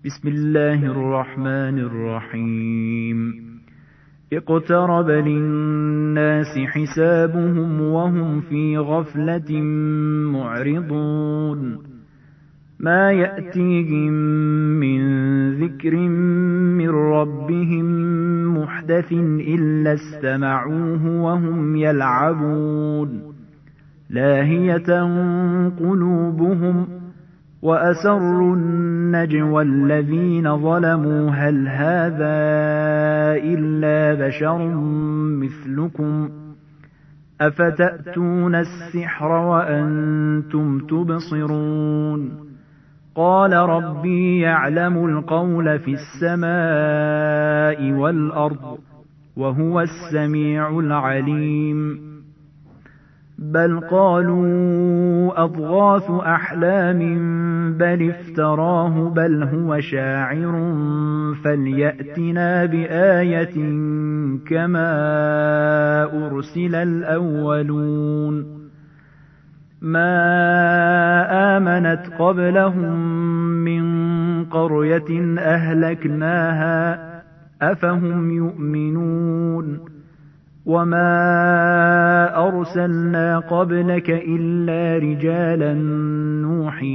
بسم الله الرحمن الرحيم اقترب للناس حسابهم وهم في غفلة معرضون ما يأتيهم من ذكر من ربهم محدث إلا استمعوه وهم يلعبون لاهية قلوبهم وأسروا النجوى الذين ظلموا هل هذا إلا بشر مثلكم أفتأتون السحر وأنتم تبصرون قال ربي يعلم القول في السماء والأرض وهو السميع العليم بل قالوا أضغاث أحلام بل افتراه بل هو شاعر فليأتنا بآية كما أرسل الأولون ما آمنت قبلهم من قرية أهلكناها أفهم يؤمنون وما أرسلنا قبلك إلا رجالا نوحي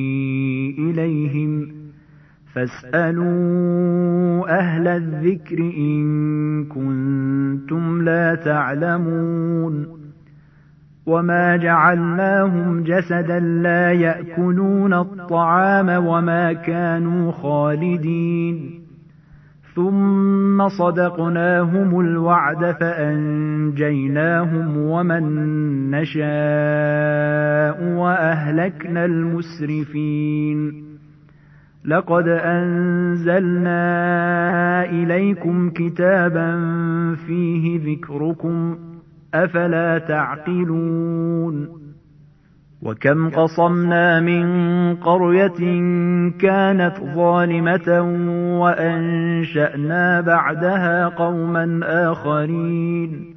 إليهم فاسألوا أهل الذكر إن كنتم لا تعلمون وما جعلناهم جسدا لا يأكلون الطعام وما كانوا خالدين ثم صدقناهم الوعد فأنجيناهم ومن نشاء وأهلكنا المسرفين لقد أنزلنا إليكم كتابا فيه ذكركم أفلا تعقلون وكم قصمنا من قرية كانت ظالمة وأنشأنا بعدها قوما آخرين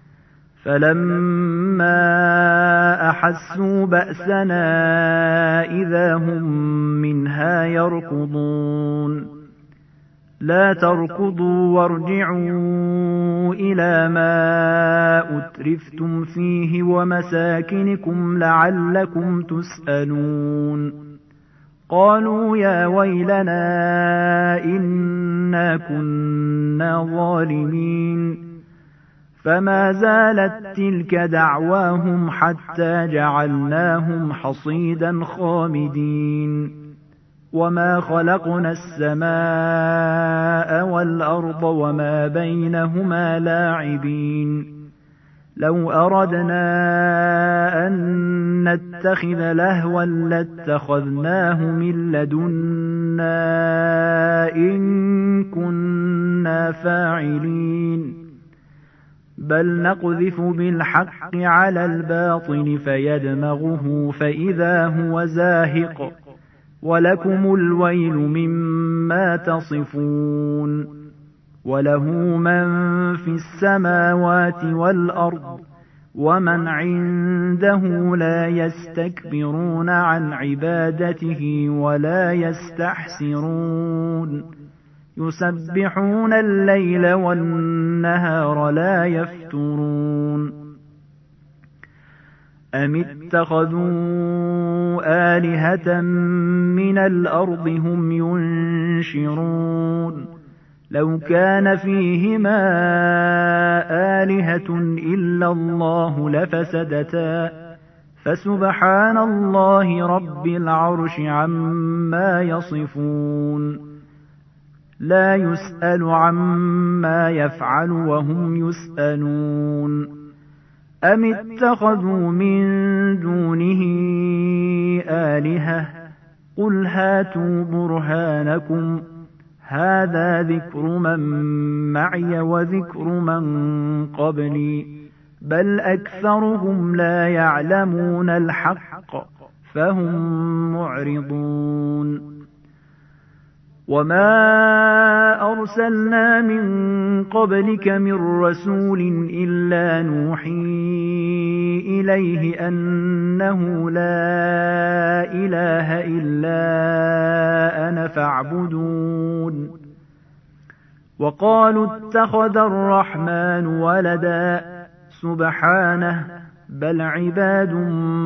فلما أحسوا بأسنا إذا هم منها يركضون لا تركضوا وارجعوا إلى ما أترفتم فيه ومساكنكم لعلكم تسألون قالوا يا ويلنا إنا كنا ظالمين فما زالت تلك دعواهم حتى جعلناهم حصيدا خامدين وما خلقنا السماء والأرض وما بينهما لاعبين لو أردنا أن نتخذ لهوا لاتخذناه من لدنا إن كنا فاعلين بل نقذف بالحق على الباطل فيدمغه فإذا هو زاهق ولكم الويل مما تصفون وله من في السماوات والأرض ومن عنده لا يستكبرون عن عبادته ولا يستحسرون يسبحون الليل والنهار لا يفترون أم اتخذوا آلهة من الأرض هم ينشرون لو كان فيهما آلهة إلا الله لفسدتا فسبحان الله رب العرش عما يصفون لا يسأل عما يفعل وهم يسألون أم اتخذوا من دونه آلهة قل هاتوا برهانكم هذا ذكر من معي وذكر من قبلي بل أكثرهم لا يعلمون الحق فهم معرضون وما أرسلنا من قبلك من رسول إلا نوحي إليه أنه لا إله إلا أنا فاعبدون وقالوا اتخذ الرحمن ولدا سبحانه بل عباد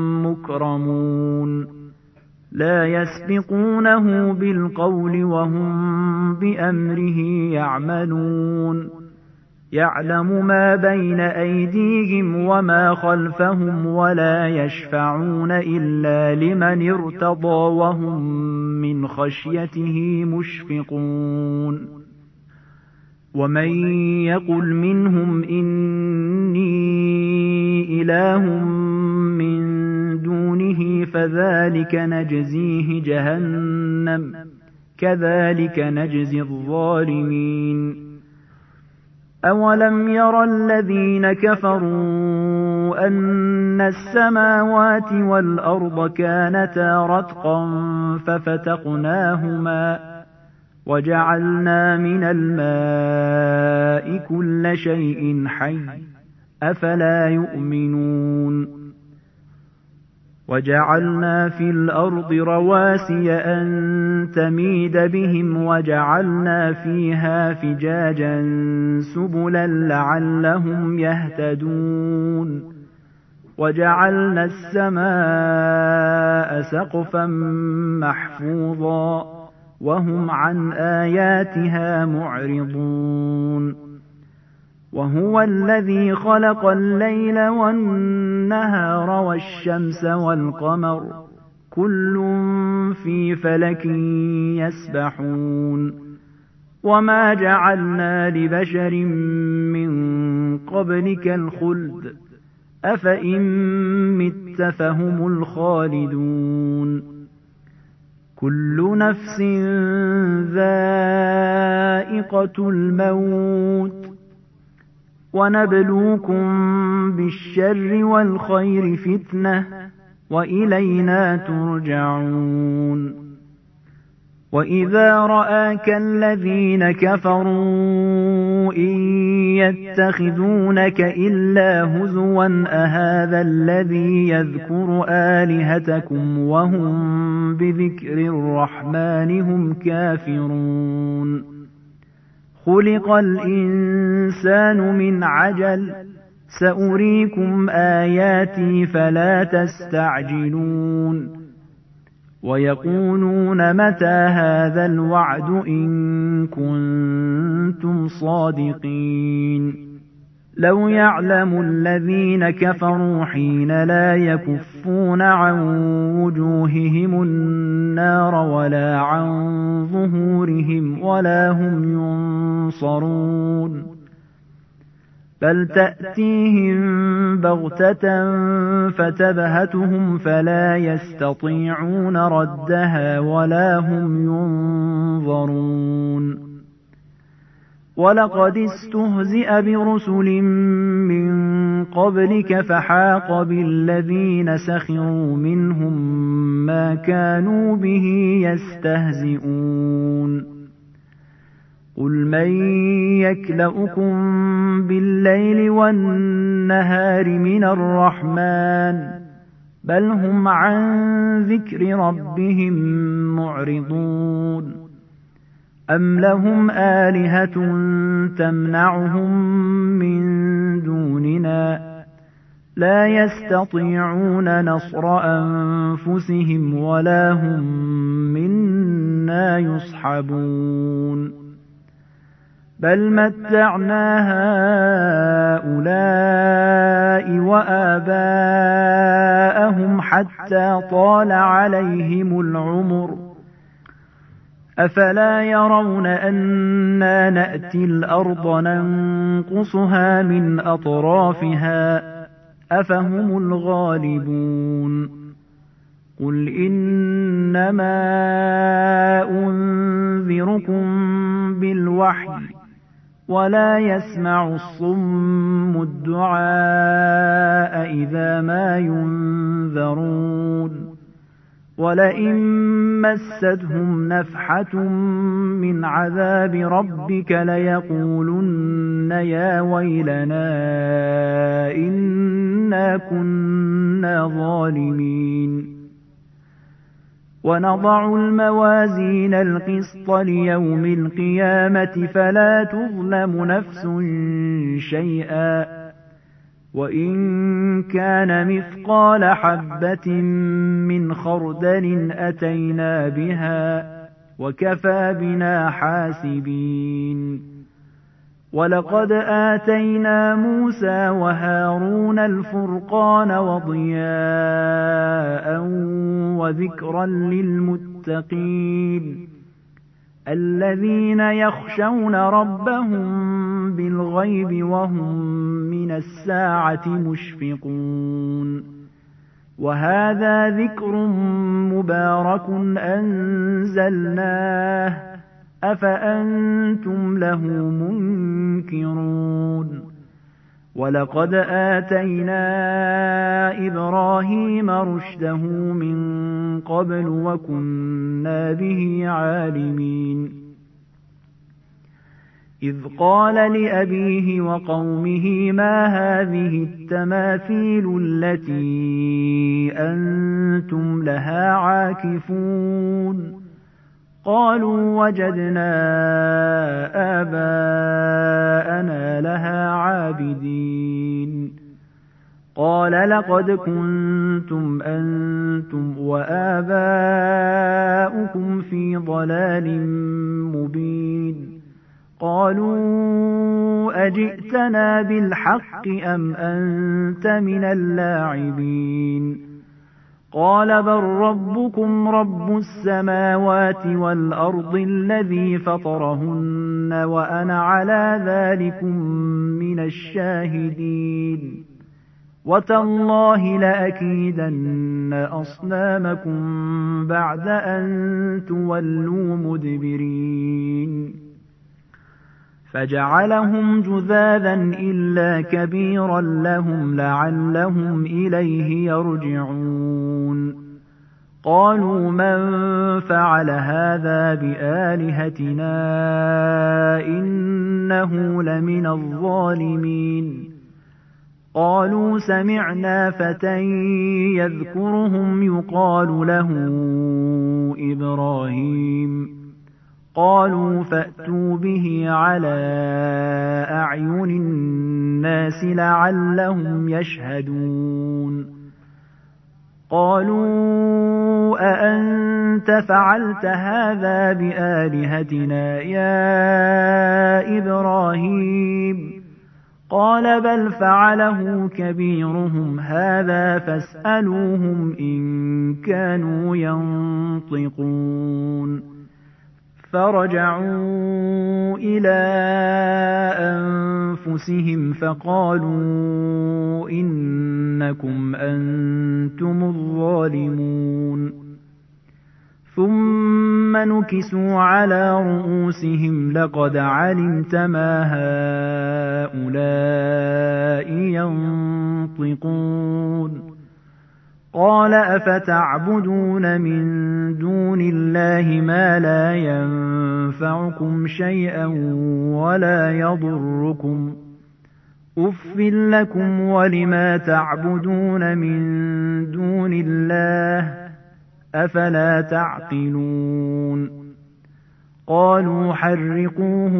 مكرمون لا يسبقونه بالقول وهم بأمره يعملون يعلم ما بين أيديهم وما خلفهم ولا يشفعون إلا لمن ارتضى وهم من خشيته مشفقون ومن يقل منهم إني إله من دونه فذلك نجزيه جهنم كذلك نجزي الظالمين أولم ير الذين كفروا أن السماوات والأرض كانتا رتقا ففتقناهما وجعلنا من الماء كل شيء حي أفلا يؤمنون وجعلنا في الأرض رواسي أن تميد بهم وجعلنا فيها فجاجا سبلا لعلهم يهتدون وجعلنا السماء سقفا محفوظا وهم عن آياتها معرضون وهو الذي خلق الليل والنهار والشمس والقمر كل في فلك يسبحون وما جعلنا لبشر من قبلك الخلد أفإن مت فهم الخالدون كل نفس ذائقة الموت ونبلوكم بالشر والخير فتنة وإلينا ترجعون وإذا رآك الذين كفروا إن يتخذونك إلا هزوا أهذا الذي يذكر آلهتكم وهم بذكر الرحمن هم كافرون خلق الإنسان من عجل سأريكم آياتي فلا تستعجلون ويقولون متى هذا الوعد إن كنتم صادقين لو يعلم الذين كفروا حين لا يكفون عن وجوههم النار ولا عن ظهورهم ولا هم ينصرون بل تأتيهم بغتة فتبهتهم فلا يستطيعون ردها ولا هم ينظرون ولقد استهزئ برسل من قبلك فحاق بالذين سخروا منهم ما كانوا به يستهزئون قل من يكلؤكم بالليل والنهار من الرحمن بل هم عن ذكر ربهم معرضون أم لهم آلهة تمنعهم من دوننا لا يستطيعون نصر أنفسهم ولا هم منا يصحبون بل متعنا هؤلاء وآباءهم حتى طال عليهم العمر أفلا يرون أنا نأتي الأرض ننقصها من أطرافها أفهم الغالبون قل إنما أنذركم بالوحي ولا يسمع الصم الدعاء إذا ما ينذرون ولئن مستهم نفحة من عذاب ربك ليقولن يا ويلنا إنا كنا ظالمين ونضع الموازين القسط ليوم القيامة فلا تظلم نفس شيئا وإن كان مثقال حبة من خردل أتينا بها وكفى بنا حاسبين ولقد آتينا موسى وهارون الفرقان وضياء وذكرا للمتقين الذين يخشون ربهم بالغيب وهم من الساعة مشفقون وهذا ذكر مبارك أنزلناه أفأنتم له منكرون ولقد آتينا إبراهيم رشده من قبل وكنا به عالمين إذ قال لأبيه وقومه ما هذه التماثيل التي أنتم لها عاكفون قالوا وجدنا آباءنا لها عابدين قال لقد كنتم أنتم وآباؤكم في ضلال مبين قالوا أجئتنا بالحق أم أنت من اللاعبين قال بل ربكم رب السماوات والأرض الذي فطرهن وأنا على ذلكم من الشاهدين وتالله لأكيدن أصنامكم بعد أن تولوا مدبرين فجعلهم جذاذا إلا كبيرا لهم لعلهم إليه يرجعون قالوا من فعل هذا بآلهتنا إنه لمن الظالمين قالوا سمعنا فتى يذكرهم يقال له إبراهيم قالوا فأتوا به على أعين الناس لعلهم يشهدون قالوا أأنت فعلت هذا بآلهتنا يا إبراهيم قال بل فعله كبيرهم هذا فاسألوهم إن كانوا ينطقون فرجعوا إلى أنفسهم فقالوا إنكم أنتم الظالمون ثم نكسوا على رؤوسهم لقد علمت ما هؤلاء ينطقون قال أفتعبدون من دون الله ما لا ينفعكم شيئا ولا يضركم أف لكم ولما تعبدون من دون الله أفلا تعقلون قالوا حرقوه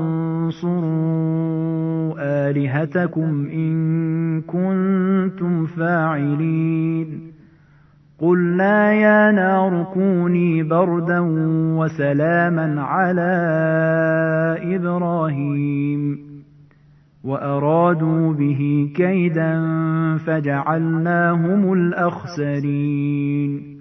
وانصروا آلهتكم إن كنتم فاعلين قلنا يا نار كوني بردا وسلاما على إبراهيم وأرادوا به كيدا فجعلناهم الأخسرين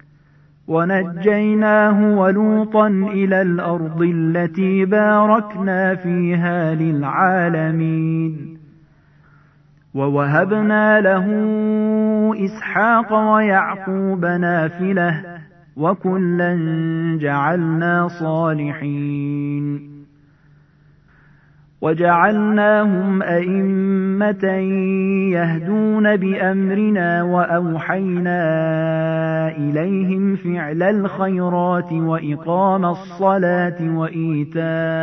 ونجيناه ولوطا إلى الأرض التي باركنا فيها للعالمين ووهبنا له إسحاق ويعقوب نافلة وكلا جعلنا صالحين وجعلناهم أئمة يهدون بأمرنا وأوحينا إليهم فعل الخيرات وإقام الصلاة وإيتاء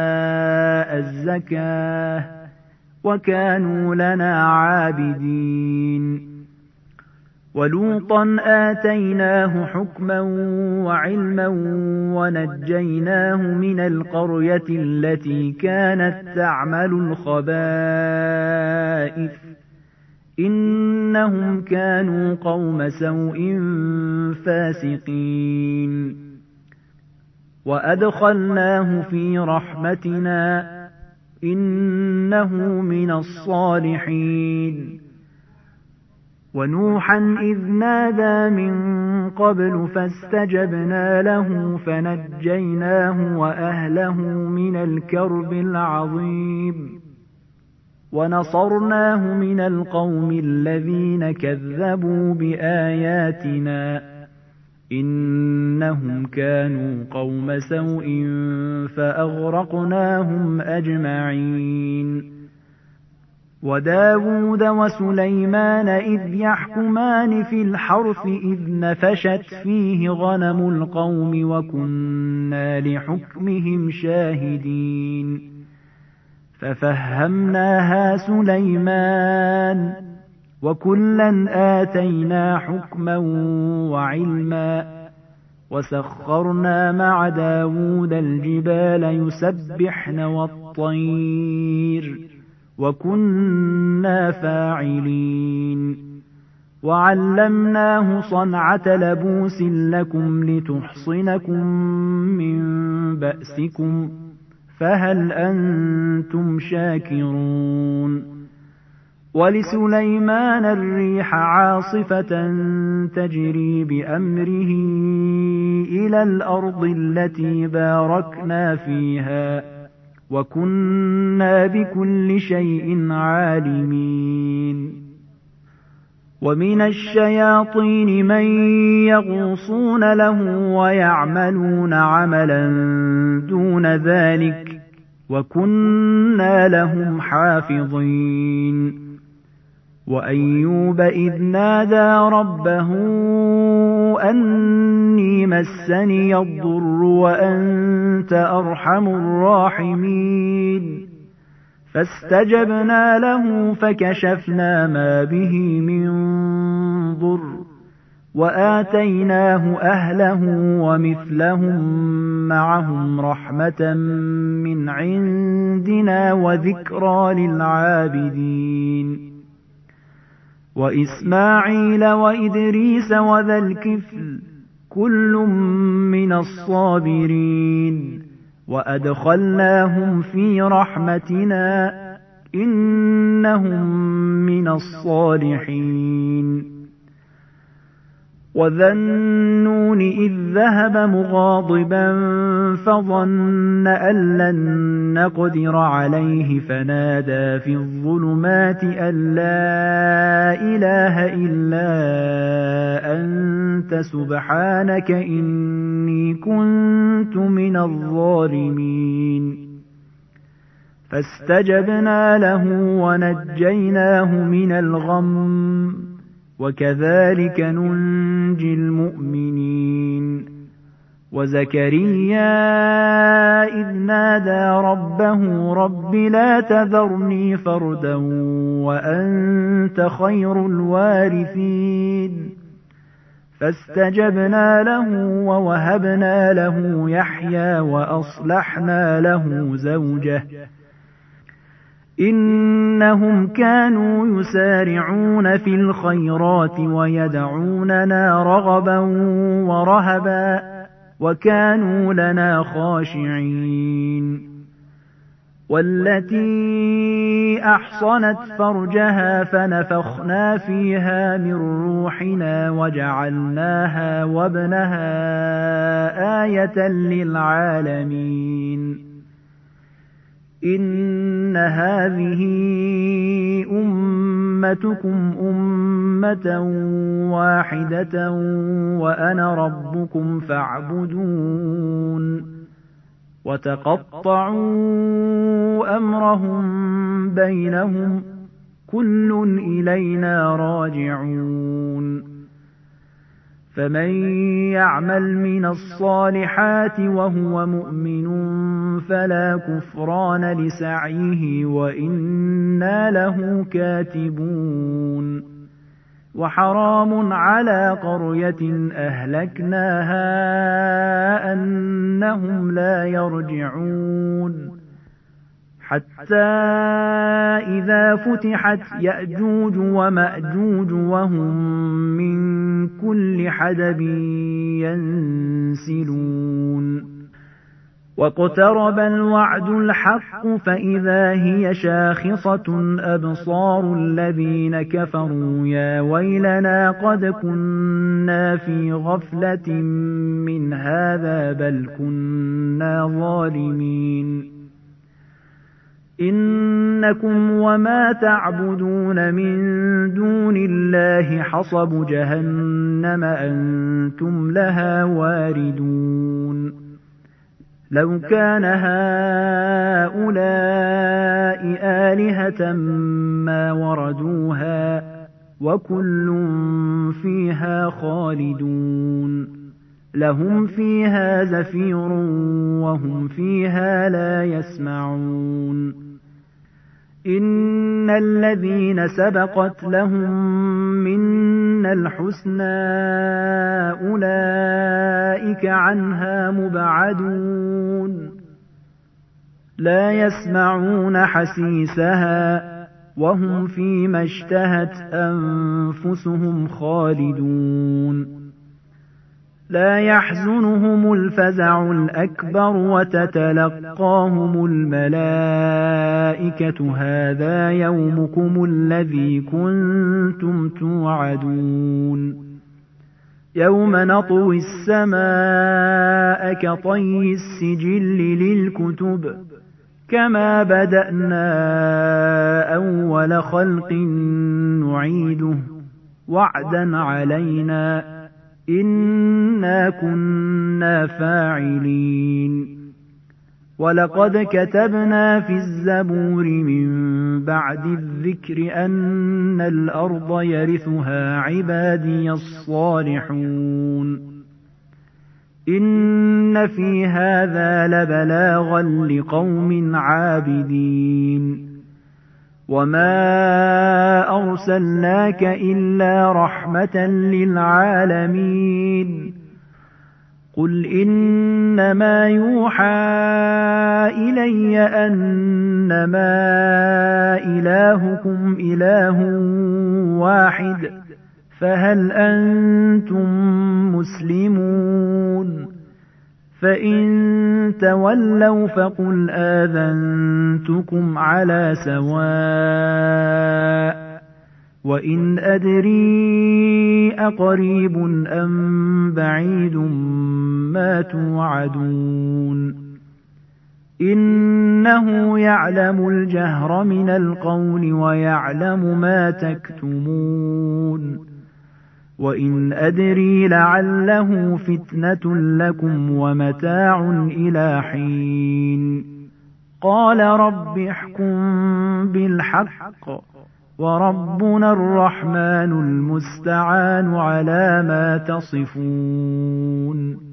الزكاة وكانوا لنا عابدين. ولوطا آتيناه حكما وعلما ونجيناه من القرية التي كانت تعمل الخبائث إنهم كانوا قوم سوء فاسقين. وأدخلناه في رحمتنا إنه من الصالحين. ونوحا إذ نادى من قبل فاستجبنا له فنجيناه وأهله من الكرب العظيم ونصرناه من القوم الذين كذبوا بآياتنا إنهم كانوا قوم سوء فأغرقناهم أجمعين. وداود وسليمان إذ يحكمان في الحرث إذ نفشت فيه غنم القوم وكنا لحكمهم شاهدين. ففهمناها سليمان وكلا آتينا حكما وعلما وسخرنا مع داود الجبال يسبحن والطير وكنا فاعلين. وعلمناه صنعة لبوس لكم لتحصنكم من بأسكم فهل أنتم شاكرون. ولسليمان الريح عاصفة تجري بأمره إلى الأرض التي باركنا فيها وكنا بكل شيء عالمين. ومن الشياطين من يغوصون له ويعملون عملا دون ذلك وكنا لهم حافظين. وأيوب إذ نادى ربه أني مسني الضر وأنت أرحم الراحمين فاستجبنا له فكشفنا ما به من ضر وآتيناه أهله ومثلهم معهم رحمة من عندنا وذكرى للعابدين. وإسماعيل وإدريس وذا الكفل كل من الصابرين وأدخلناهم في رحمتنا إنهم من الصالحين. وذا النون إذ ذهب مغاضبا فظن أن لن نقدر عليه فنادى في الظلمات أن لا إله إلا أنت سبحانك إني كنت من الظالمين. فاستجبنا له ونجيناه من الغم وكذلك ننجي المؤمنين. وزكريا إذ نادى ربه رب لا تذرني فردا وأنت خير الوارثين فاستجبنا له ووهبنا له يحيى وأصلحنا له زوجه إنهم كانوا يسارعون في الخيرات ويدعوننا رغبا ورهبا وكانوا لنا خاشعين. والتي أحصنت فرجها فنفخنا فيها من روحنا وجعلناها وابنها آية للعالمين. إن هذه أمتكم أمة واحدة وأنا ربكم فاعبدون. وتقطعوا أمرهم بينهم كل إلينا راجعون فمن يعمل من الصالحات وهو مؤمن فلا كفران لسعيه وإنا له كاتبون وحرام على قرية أهلكناها أنهم لا يرجعون حتى إذا فتحت يأجوج ومأجوج وهم من كل حدب ينسلون واقترب الوعد الحق فإذا هي شاخصة أبصار الذين كفروا يا ويلنا قد كنا في غفلة من هذا بل كنا ظالمين إنكم وما تعبدون من دون الله حصب جهنم أنتم لها واردون لو كان هؤلاء آلهة ما وردوها وكل فيها خالدون لهم فيها زفير وهم فيها لا يسمعون إن الذين سبقت لهم منا الحسنى أولئك عنها مبعدون لا يسمعون حسيسها وهم فيما اشتهت أنفسهم خالدون لا يحزنهم الفزع الأكبر وتتلقاهم الملائكة هذا يومكم الذي كنتم توعدون يوم نطوي السماء كطي السجل للكتب كما بدأنا أول خلق نعيده وعدا علينا إنا كنا فاعلين ولقد كتبنا في الزبور من بعد الذكر أن الأرض يرثها عبادي الصالحون إن في هذا لبلاغا لقوم عابدين وما أرسلناك إلا رحمة للعالمين قل إنما يوحى إلي أنما إلهكم إله واحد فهل أنتم مسلمون فإن تولوا فقل آذنتكم على سواء وإن أدري أقريب أم بعيد ما توعدون إنه يعلم الجهر من القول ويعلم ما تكتمون وإن أدري لعله فتنة لكم ومتاع إلى حين قال رب احكم بالحق وربنا الرحمن المستعان على ما تصفون